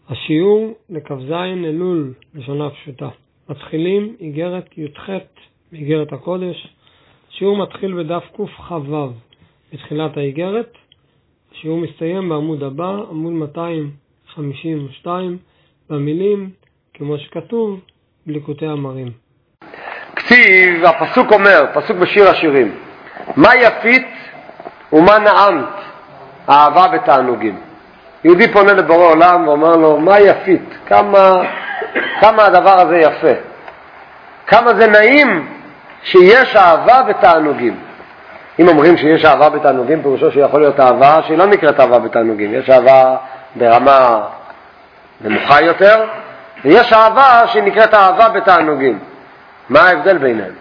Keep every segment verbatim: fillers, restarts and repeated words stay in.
השיעור לכ"ז אלול, לשונה פשוטה. מתחילים איגרת י"ח באיגרת הקודש. השיעור מתחיל בדף קכ"ו בתחילת האיגרת. השיעור מסתיים בעמוד הבא, עמוד מאתיים חמישים ושתיים, במילים כמו שכתוב בליקוטי המרים. כתיב, הפסוק אומר, פסוק בשיר השירים, מה יפית ומה נעמת אהבה בתענוגים. יהודי פונה לבורא עולם ואומר לו, מה יפית, כמה, כמה הדבר הזה יפה, כמה זה נעים שיש אהבה בתענוגים. אם אומרים שיש אהבה בתענוגים, פירושו שיכול להיות אהבה שהיא לא נקראת אהבה בתענוגים. יש אהבה ברמה נמוכה יותר, ויש אהבה שנקראת אהבה בתענוגים. מה ההבדל ביניהם?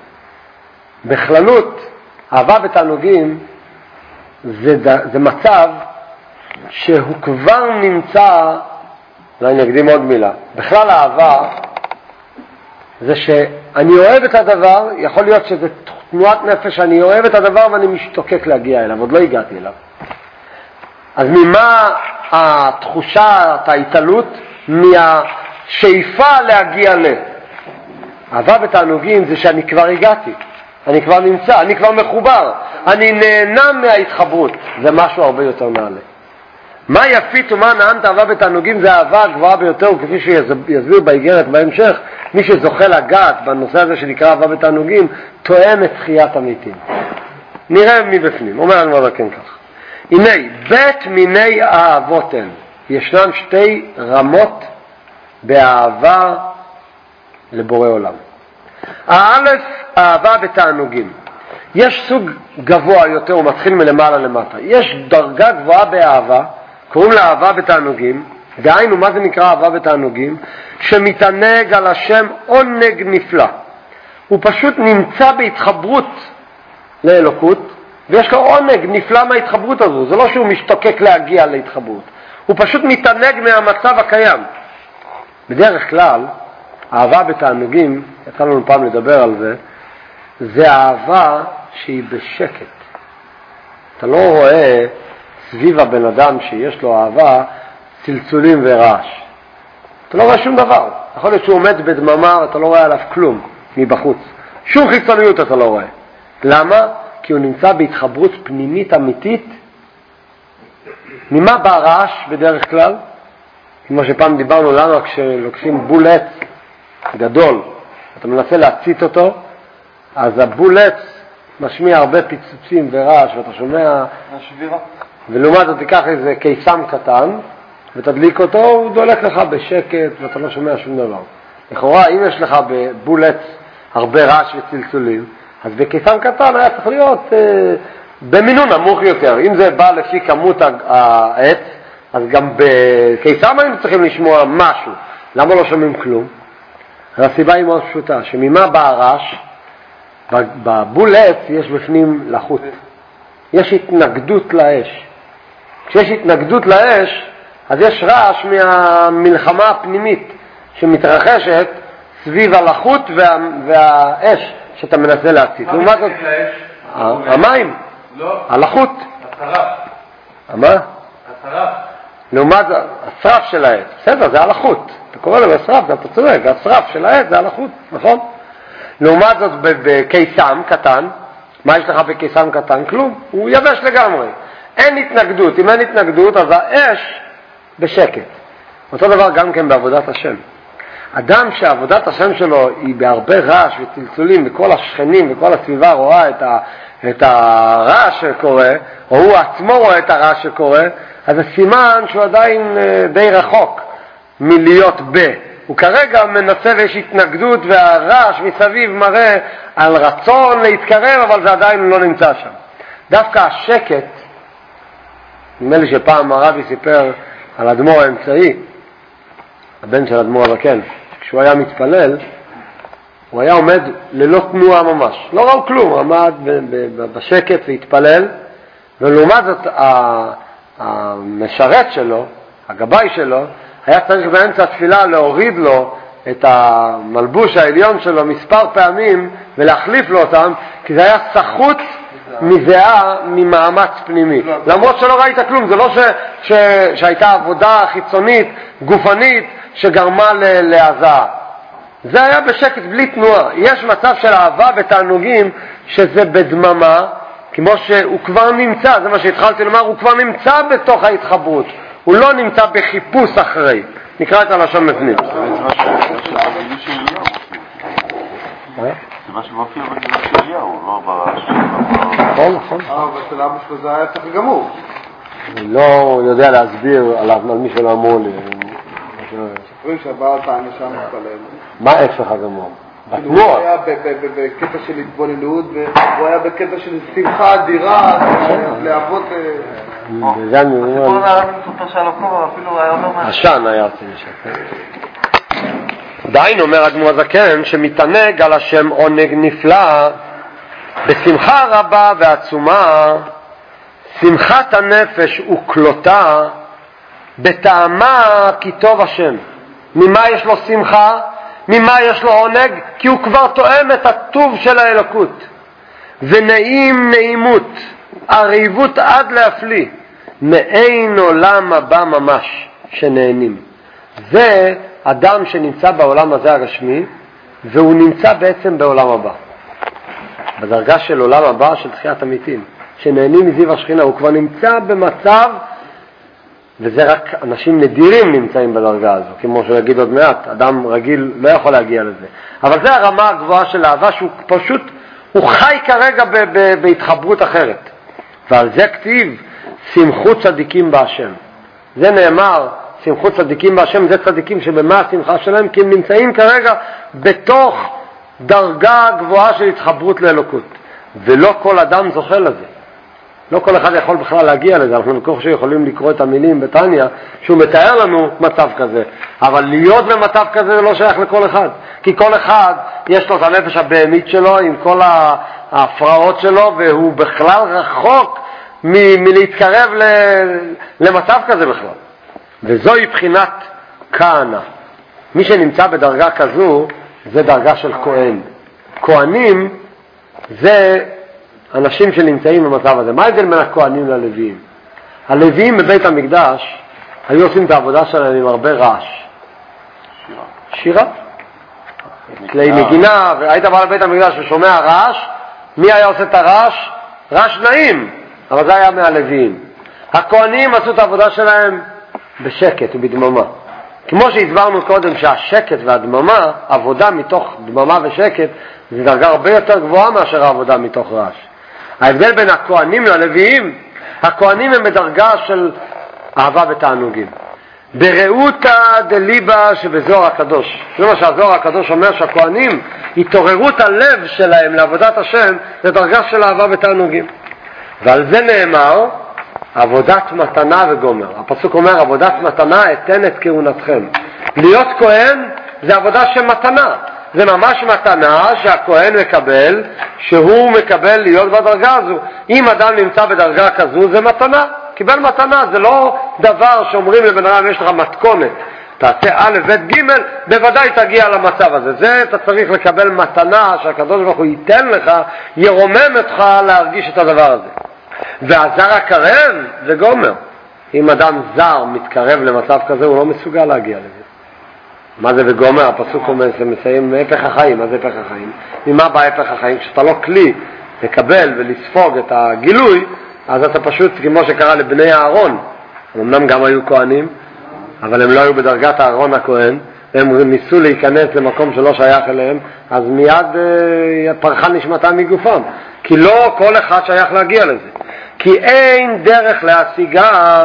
בכללות, אהבה בתענוגים זה, זה מצב שהוא כבר נמצא, אולי נקדים עוד מילה, בכלל אהבה זה שאני אוהב את הדבר, יכול להיות שזה תנועת נפש, אני אוהב את הדבר ואני משתוקק להגיע אליו, עוד לא הגעתי אליו. אז ממה התחושה, ההתעלות? מהשאיפה להגיע ל... אהבה בתענוגים זה שאני כבר הגעתי, אני כבר נמצא, אני כבר מחובר, אני נהנה מההתחברות, זה משהו הרבה יותר נעלה. מה יפית ומה נעמת אהבה בתענוגים זה האהבה הגבוהה ביותר, וכפי שיסביר באיגרת בהמשך, מי שזוכה לגעת בנושא הזה שנקרא אהבה בתענוגים, טוען את תחיית המתים. נראה מבפנים, אומר לנו אבל כן כך. הנה, בית מיני האהבות הן, ישנן שתי רמות באהבה לבורא עולם. האלף, אהבה בתענוגים. יש סוג גבוה יותר, הוא מתחיל מלמעלה למטה. יש דרגה גבוהה באהבה, קוראים לה אהבה בתענוגים. דהיינו, מה זה נקרא אהבה בתענוגים? שמתענג על השם עונג נפלא. הוא פשוט נמצא בהתחברות לאלוקות, ויש לו עונג נפלא מההתחברות הזו. זה לא שהוא משתוקק להגיע להתחברות. הוא פשוט מתענג מהמצב הקיים. בדרך כלל, אהבה בתענוגים, יצא לנו פעם לדבר על זה, זה אהבה שהיא בשקט. אתה לא רואה סביב הבן אדם שיש לו אהבה צלצולים ורעש. אתה לא רואה שום דבר. יכול להיות שהוא עומד בדממה ואתה לא רואה עליו כלום מבחוץ. שום חיצוניות אתה לא רואה. למה? כי הוא נמצא בהתחברות פנימית אמיתית. ממה בא רעש בדרך כלל? כמו שפעם דיברנו למה כשלוקחים בול עץ גדול, אתה מנסה להצית אותו, אז הבול עץ משמיע הרבה פיצוצים ורעש, ואתה שומע השבירה. ולעומת זאת תיקח איזה קיסם קטן ותדליק אותו, הוא דולק לך בשקט ואתה לא שומע שום דבר. לכאורה, אם יש לך בבול עץ הרבה רעש וצלצולים, אז בקיסם קטן היה צריך להיות אה, במינון נמוך יותר. אם זה בא לפי כמות העץ, אז גם בקיסם היינו צריכים לשמוע משהו. למה לא שומעים כלום? הסיבה היא מאוד פשוטה, שממה בא הרעש? בבול עץ יש בפנים לחות. יש התנגדות לאש. כשיש התנגדות לאש, אז יש רעש מהמלחמה הפנימית שמתרחשת סביב הלחות וה, והאש שאתה מנסה להצית. מה מתחיל לאש? המים. לא. הלחות. השרף. מה? השרף. לעומת השרף של העץ. בסדר, זה הלחות. אתה קורא לו השרף, אתה צודק, השרף של העץ זה הלחות, נכון? לעומת זאת בקיסם קטן, מה יש לך בקיסם קטן? כלום, הוא יבש לגמרי. אין התנגדות, אם אין התנגדות אז האש בשקט. אותו דבר גם כן בעבודת השם. אדם שעבודת השם שלו היא בהרבה רעש וצלצולים, וכל השכנים וכל הסביבה רואה את, ה, את הרעש שקורה, או הוא עצמו רואה את הרעש שקורה, אז זה סימן שהוא עדיין די רחוק מלהיות ב. הוא כרגע מנסה ויש התנגדות והרעש מסביב מראה על רצון להתקרב, אבל זה עדיין לא נמצא שם. דווקא השקט, נדמה לי שפעם הרבי סיפר על אדמו"ר האמצעי, הבן של אדמו"ר הזקן, כשהוא היה מתפלל, הוא היה עומד ללא תנועה ממש. לא ראו כלום, הוא עמד בשקט והתפלל, ולעומת זאת המשרת שלו, הגבאי שלו, היה צריך באמצע התפילה להוריד לו את המלבוש העליון שלו מספר פעמים ולהחליף לו אותם, כי זה היה סחוט מזיעה ממאמץ פנימי. למרות שלא ראית כלום, זה לא ש, ש, שהייתה עבודה חיצונית, גופנית, שגרמה להזעה. זה היה בשקט בלי תנועה. יש מצב של אהבה ותענוגים שזה בדממה, כמו שהוא כבר נמצא, זה מה שהתחלתי לומר, הוא כבר נמצא בתוך ההתחברות. הוא לא נמצא בחיפוש אחרי. נקרא את הלשון בפנים. זה מה שמופיע בגלל של אליהו, לא ברעש. נכון, נכון. אבל של אבא שלו זה היה צריך גמור. אני לא יודע להסביר על מי שלא אמור לי. אומרים שהבעל טענה שם מתפלל. מה ההפך הגמור? הוא היה בקטע של התבוננות, והוא היה בקטע של שמחה אדירה, להבות... זה אני אומר... הסיפור מהרבי מסופר של הקובר, אפילו היה אומר... עשן היה עושה לשם. דהיינו אומר אדמו"ר הזקן שמתענג על השם עונג נפלא בשמחה רבה ועצומה, שמחת הנפש וקלותה בטעמה כי טוב השם. ממה יש לו שמחה? ממה יש לו עונג? כי הוא כבר תואם את הטוב של האלוקות. ונעים נעימות, עריבות עד להפליא, מאין עולם הבא ממש שנהנים. זה אדם שנמצא בעולם הזה הרשמי, והוא נמצא בעצם בעולם הבא. בדרגה של עולם הבא של תחיית המתים, שנהנים מזיו השכינה, הוא כבר נמצא במצב, וזה רק אנשים נדירים נמצאים בדרגה הזו, כמו שנגיד עוד מעט, אדם רגיל לא יכול להגיע לזה. אבל זה הרמה הגבוהה של האהבה, שהוא פשוט, הוא חי כרגע ב- ב- בהתחברות אחרת. ועל זה כתיב, שמחו צדיקים בהשם. זה נאמר, שמחו צדיקים בהשם, זה צדיקים שבמה השמחה שלהם? כי הם נמצאים כרגע בתוך דרגה גבוהה של התחברות לאלוקות. ולא כל אדם זוכה לזה. לא כל אחד יכול בכלל להגיע לזה. אנחנו בכל שיכולים לקרוא את המילים בתניא, שהוא מתאר לנו מצב כזה. אבל להיות במצב כזה זה לא שייך לכל אחד. כי כל אחד יש לו את הנפש הבהמית שלו עם כל ההפרעות שלו, והוא בכלל רחוק מ- מלהתקרב ל- למצב כזה בכלל. וזוהי בחינת כהנה. מי שנמצא בדרגה כזו, זה דרגה של כהן. כהנים זה אנשים שנמצאים במצב הזה. מה ההבדל בין הכהנים ללוויים? הלוויים בבית המקדש היו עושים את העבודה שלהם עם הרבה רעש. שירה. שירה. כלי מגינה, והיית בא לבית המקדש ושומע רעש, מי היה עושה את הרעש? רעש נעים, אבל זה היה מהלוויים. הכהנים עשו את העבודה שלהם בשקט ובדממה. כמו שהסברנו קודם שהשקט והדממה, עבודה מתוך דממה ושקט, זה דרגה הרבה יותר גבוהה מאשר העבודה מתוך רעש. ההבדל בין הכהנים ללוויים, הכהנים הם בדרגה של אהבה ותענוגים. ברעותא דליבה שבזוהר הקדוש. זה מה שהזוהר הקדוש אומר, שהכהנים, התעוררות הלב שלהם לעבודת השם, זה דרגה של אהבה ותענוגים. ועל זה נאמר, עבודת מתנה וגומר. הפסוק אומר, עבודת מתנה אתן את כהונתכם. להיות כהן זה עבודה של מתנה. זה ממש מתנה שהכהן מקבל, שהוא מקבל להיות בדרגה הזו. אם אדם נמצא בדרגה כזו, זה מתנה. קיבל מתנה, זה לא דבר שאומרים לבן אדם, יש לך מתכונת. תעשה א' ב' ג', בוודאי תגיע למצב הזה. זה אתה צריך לקבל מתנה שהקדוש ברוך הוא ייתן לך, ירומם אותך להרגיש את הדבר הזה. והזר הקרב זה גומר. אם אדם זר מתקרב למצב כזה, הוא לא מסוגל להגיע לזה. מה זה וגומר? הפסוק אומר, זה מסיים מהפך החיים. מה זה הפך החיים? ממה בא הפך החיים? כשאתה לא כלי לקבל ולספוג את הגילוי, אז אתה פשוט, כמו שקרה לבני הארון, אמנם גם היו כהנים, אבל הם לא היו בדרגת הארון הכהן, הם ניסו להיכנס למקום שלא שייך אליהם, אז מיד אה, פרחה נשמתה מגופם. כי לא כל אחד שייך להגיע לזה. כי אין דרך להשיגה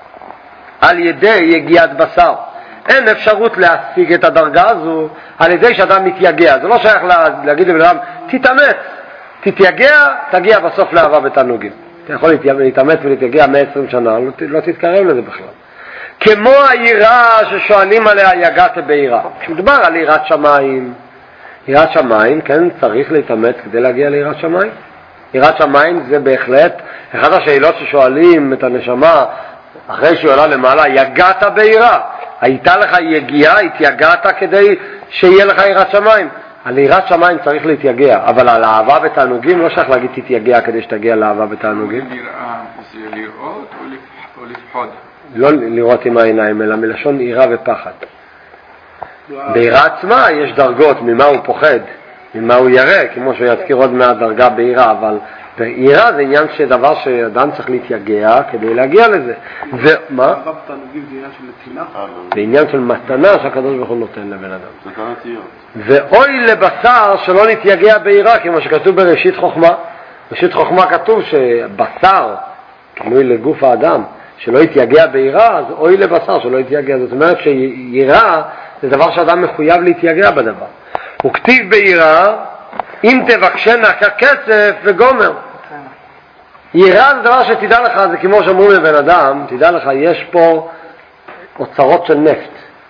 על ידי יגיעת בשר. אין אפשרות להשיג את הדרגה הזו על ידי שאדם מתייגע. זה לא שייך להגיד לבן תתאמץ, תתייגע, תגיע בסוף לאהבה ותענוגים. אתה יכול להתאמץ ולהתייגע מאה ועשרים שנה, לא, לא תתקרב לזה בכלל. כמו היראה ששואלים עליה יגעת ביראה. כשמדובר על יראת שמיים, יראת שמיים, כן, צריך להתאמץ כדי להגיע ליראת שמיים. יראת שמיים זה בהחלט אחת השאלות ששואלים את הנשמה אחרי שהוא עלה למעלה, יגעת ביראה. הייתה לך יגיעה, התייגעת כדי שיהיה לך יראת שמיים. על יראת שמיים צריך להתייגע, אבל על אהבה בתענוגים לא שייך להגיד תתייגע כדי שתגיע לאהבה בתענוגים. יראה זה לראות או לפחוד? לא לראות עם העיניים, אלא מלשון יראה ופחד. ביראה עצמה יש דרגות, ממה הוא פוחד, ממה הוא ירא, כמו שיזכיר עוד מהדרגה ביראה, אבל ביראה זה עניין שדבר שאדם צריך להתייגע כדי להגיע לזה. ומה? אהבה בתענוגים זה עניין של נתינה? זה עניין של מתנה שהקדוש ברוך הוא נותן לבן אדם. זה גם נטיות. ואוי לבשר שלא נתייגע ביראה, כמו שכתוב בראשית חוכמה. בראשית חוכמה כתוב שבשר, כינוי לגוף האדם, שלא יתייגע ביראה, אז אוי לבשר שלא יתייגע. זאת אומרת שיראה זה דבר שאדם מחויב להתייגע בדבר. הוא כתיב ביראה, אם תבקשנה ככסף וגומר. יראה זה דבר שתדע לך, זה כמו שאומרים לבן אדם, תדע לך, יש פה אוצרות של נפט.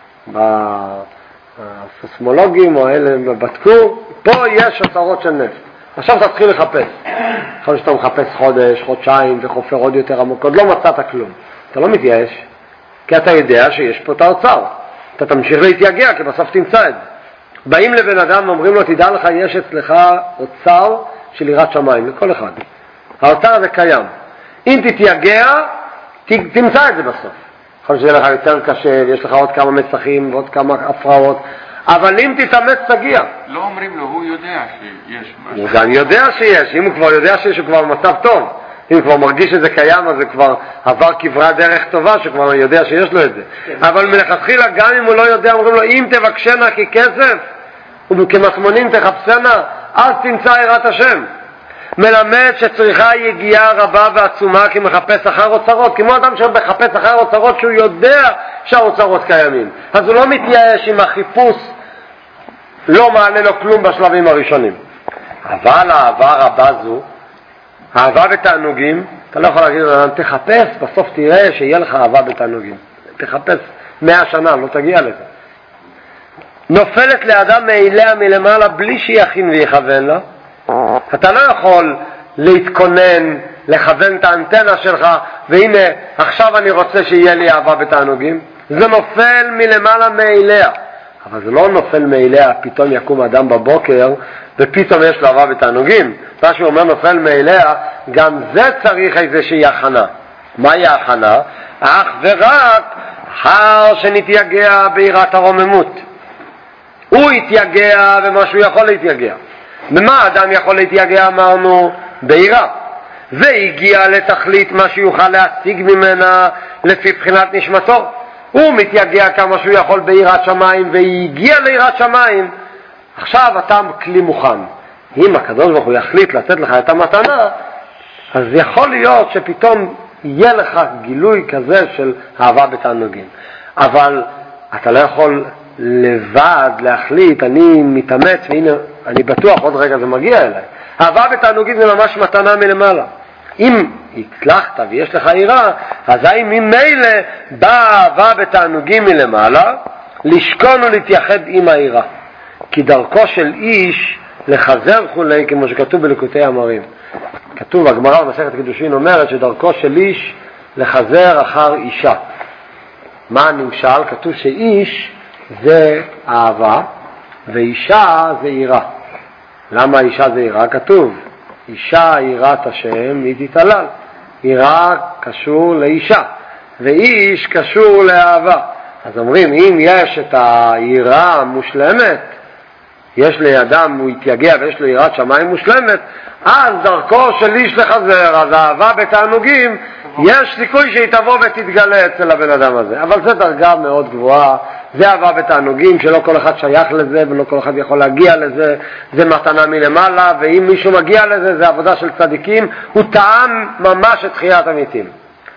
הסוסמולוגים או אלה בדקו, פה יש אוצרות של נפט. עכשיו תתחיל לחפש. יכול שאתה מחפש חודש, חודשיים וחופר עוד יותר עמוק, עוד לא מצאת כלום. אתה לא מתייאש, כי אתה יודע שיש פה את האוצר. אתה תמשיך להתייגע, כי בסוף תמצא את זה. באים לבן אדם ואומרים לו, תדע לך, יש אצלך אוצר של יראת שמיים, לכל אחד. האוצר הזה קיים. אם תתייגע, ת, תמצא את זה בסוף. יכול שיהיה לך יותר קשה, ויש לך עוד כמה מצחים ועוד כמה הפרעות, אבל אם תתאמץ תגיע. לא אומרים לו, הוא יודע שיש משהו. הוא גם יודע שיש, אם הוא כבר יודע שיש, הוא כבר במצב טוב. אם הוא כבר מרגיש שזה קיים, אז הוא כבר עבר כברה דרך טובה, שכבר יודע שיש לו את זה. אבל מלכתחילה, גם אם הוא לא יודע, אומרים לו, אם תבקשנה ככסף, וכמסמונים תחפשנה, אז תמצא יראת השם. מלמד שצריכה יגיעה רבה ועצומה כי מחפש אחר אוצרות, כמו אדם שמחפש אחר אוצרות שהוא יודע שהאוצרות קיימים. אז הוא לא מתייאש עם החיפוש, לא מעלה לו כלום בשלבים הראשונים. אבל האהבה רבה זו, אהבה בתענוגים, אתה לא יכול להגיד לאדם, תחפש, בסוף תראה שיהיה לך אהבה בתענוגים. תחפש מאה שנה, לא תגיע לזה. נופלת לאדם מאליה מלמעלה בלי שיכין ויכוון לה. אתה לא יכול להתכונן, לכוון את האנטנה שלך, והנה, עכשיו אני רוצה שיהיה לי אהבה בתענוגים. זה נופל מלמעלה מאליה. אבל זה לא נופל מאליה, פתאום יקום אדם בבוקר, ופתאום יש לו אהבה בתענוגים. מה שהוא אומר נופל מאליה, גם זה צריך איזושהי הכנה. מהי ההכנה? אך ורק אחר שנתייגע ביראת הרוממות. הוא יתייגע במה שהוא יכול להתייגע. במה אדם יכול להתייגע? אמרנו ביראה. והגיע לתכלית מה שיוכל להשיג ממנה לפי בחינת נשמתו. הוא מתייגע כמה שהוא יכול ביראת שמיים, והגיע ליראת שמיים. עכשיו אתה כלי מוכן. אם הקדוש ברוך הוא יחליט לתת לך את המתנה, אז יכול להיות שפתאום יהיה לך גילוי כזה של אהבה בתענוגים. אבל אתה לא יכול לבד להחליט, אני מתאמץ, והנה אני בטוח עוד רגע זה מגיע אליי. אהבה בתענוגים זה ממש מתנה מלמעלה. אם הצלחת ויש לך יראה, אז האם ממילא באה אהבה בתענוגים מלמעלה לשכון ולהתייחד עם היראה. כי דרכו של איש לחזר חולי, כמו שכתוב בליקוטי אמרים. כתוב, הגמרא במסכת קידושין אומרת שדרכו של איש לחזר אחר אישה. מה הנמשל? כתוב שאיש זה אהבה ואישה זה יראה. למה אישה זה יראה? כתוב אישה יראת השם היא תתעלל. יראה קשור לאישה ואיש קשור לאהבה. אז אומרים, אם יש את היראה המושלמת, יש לאדם, הוא יתייגע ויש לו יראת שמיים מושלמת, אז דרכו של איש לחזר, אז האהבה בתענוגים, יש סיכוי שהיא תבוא ותתגלה אצל הבן אדם הזה. אבל זו דרגה מאוד גבוהה, זה אהבה בתענוגים, שלא כל אחד שייך לזה ולא כל אחד יכול להגיע לזה, זה מתנה מלמעלה, ואם מישהו מגיע לזה, זה עבודה של צדיקים, הוא טעם ממש את תחיית המתים.